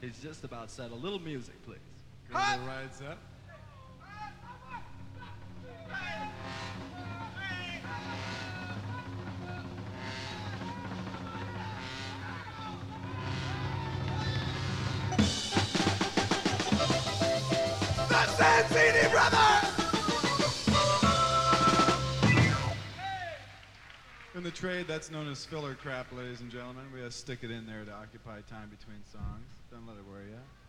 He's just about set. A little music, please. Cut! Right set. The Sansini Brothers! In the trade, that's known as filler crap, ladies and gentlemen. We stick it in there to occupy time between songs. Don't let it worry you.